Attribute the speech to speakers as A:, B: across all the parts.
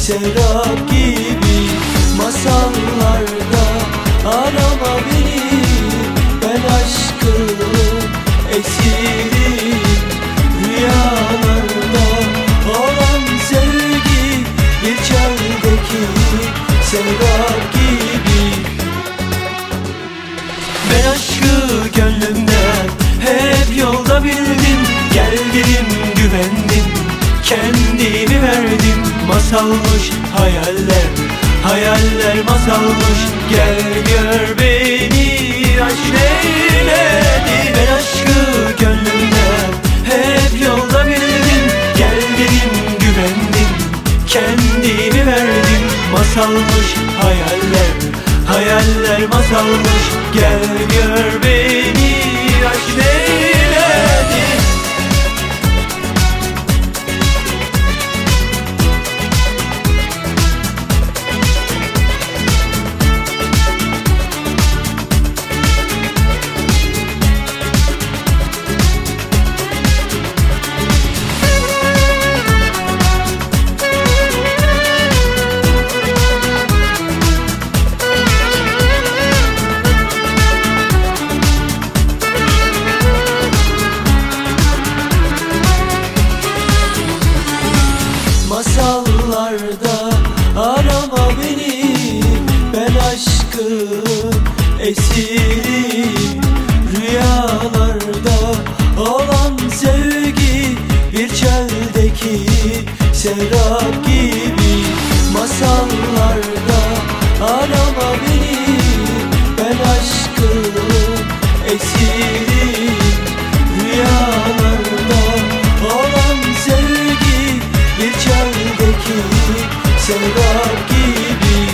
A: serap gibi. Masallarda arama beni, ben aşkın esiriyim. Rüyalarda olan sevgi bir çöldeki serap gibi. Ben aşkı gönlümden hep yolda bildim. Geldim güvendim, kendimi verdim. Masalmış hayaller, hayaller masalmış. Gel gör beni aşk neyledi. Ben aşkı gönlümden hep yolda bildim. Geldim güvendim, kendimi verdim. Masalmış hayaller, hayaller masalmış. Gel gör beni aşk neyledi. Masallarda arama beni, ben aşkın esiriyim. Rüyalarda olan sevgi bir çöldeki serap gibi. Masallarda arama beni, ben aşkın esiriyim. Rüyalarda olan sevgi bir çöldeki serap gibi.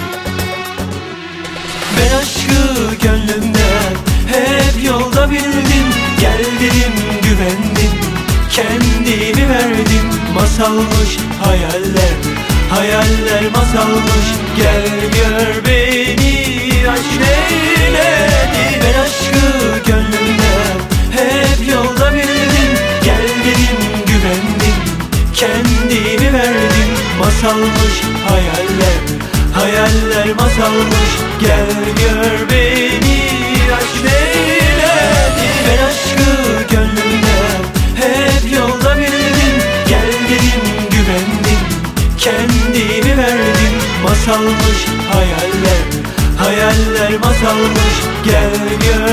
A: Ben aşkı gönlümden hep yolda bildim. Geldim güvendim, kendimi verdim. Masalmış hayaller, hayaller masalmış. Gel gör beni aşk neyledi. Ben aşkı gönlümden hep yolda bildim. Geldim güvendim, kendimi verdim. Masalmış hayaller, hayaller masalmış. Gel gör beni aşk neyledi. Ben aşkı gönlümden hep yolda bildim. Geldim güvendim, kendimi verdim. Masalmış hayaller, hayaller masalmış. Gel gör